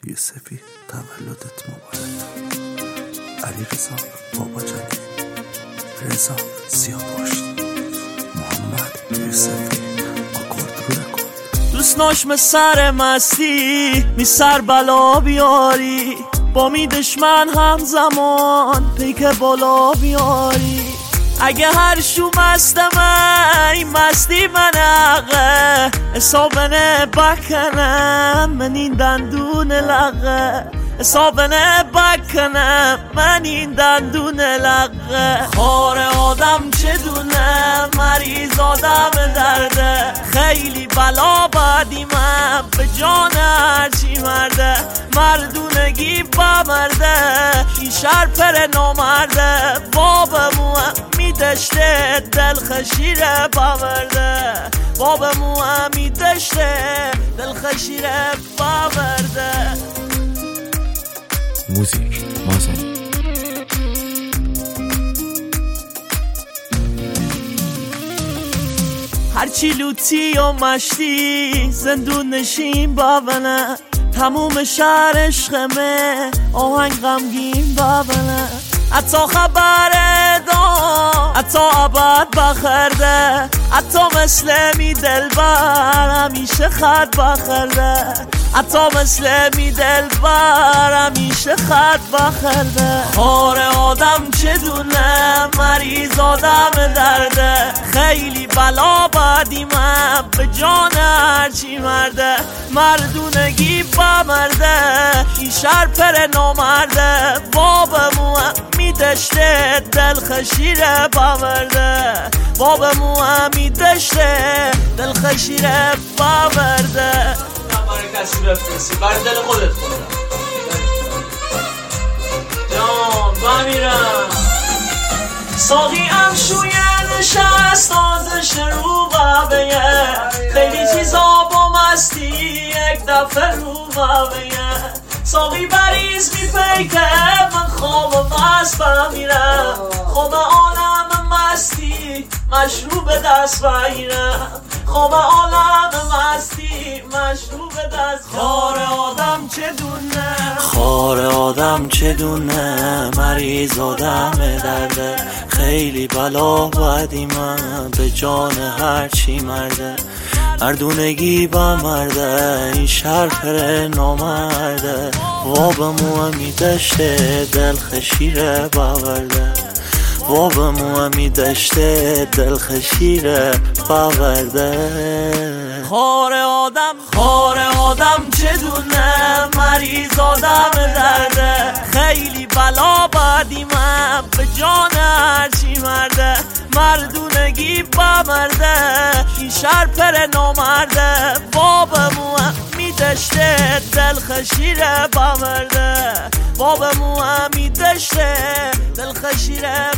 یوسفی تولدت مبارک. علی رضا بابا جانی، رضا سیاپشت، محمد یوسفی آکورد رو رکورد. دوست ناشم سر مستی می سر بلا بیاری، با می دشمن همزمان پیک بالا بیاری. اگه هر شو مستم این مستی من حقه، حسابنه بکنم من این دندون لغه، حسابنه بکنم من این دندون لغه. خار آدم چه دونه مریض آدم درده، خیلی بلا بدی من به جان هرچی مرده. مردونگی با مرده این شهر پر نامرده، بابمو میدشته دل خشیره با مرده، بابمو میدشته دل خشیره با مرده. موزیک مازن هرچی لوتی و مشتی زندون نشین بابنه، تموم شهر عشقمه آهنگ غمگین بابنه. حتی خبر دام حتی عباد بخرده، حتی مثل می دلبر همیشه خط بخرده، حتی مثل می دلبر همیشه خط بخرده. خار آدم چه دونه مریض آدم درده، خیلی بلا بدی من به جان هرچی مرده. مردونگی با مرده این شهر پر نامرده، بابمو میدشته دل خشیره با مرده، بابمو میدشته دل خشیره با مرده. برای کسی بفرستی برای دل خودت خودم جان بمیرم. ساقی امشوی نشست آزش رو بابیه، خیلی چیزا با مستی یک دفعه رو بابیه. ساقی بریز میپیکه من خواب مست بمیرم، خواب عالم مستی مشروب دست بگیرم، خواب عالم مستی مشروب دست. خار آدم چه دونه خار آدم چه دونه مریض آدم درده، خیلی بلا بدی من به جان هرچی مرده. مردونگی با مرده این شهر پر نامرده، وابمو میدشته دل خشیره باورده، وابمو میدشته دل خشیره باورده. خار آدم چه دونه مریض آدم درده، خیلی بلا بدی من به جان هرچی مرده. مردونگی با مرده این شهر پر نامرده، بابمو میدشته دل خشیره با مرده، بابمو میدشته دل خشیره